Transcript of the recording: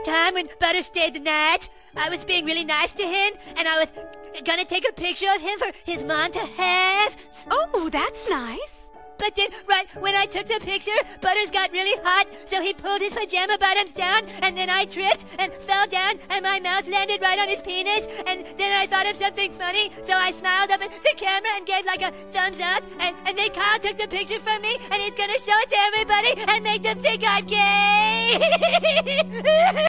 time when Butter stayed the night, I was being really nice to him, and I was gonna take a picture of him for his mom to have. Oh, that's nice. But then, right when I took the picture, Butters got really hot, so he pulled his pajama bottoms down, and then I tripped and fell down, and my mouth landed right on his penis, and then I thought of something funny, so I smiled up at the camera and gave like a thumbs up, and then Kyle took the picture from me, and he's gonna show it to everybody and make them think I'm gay!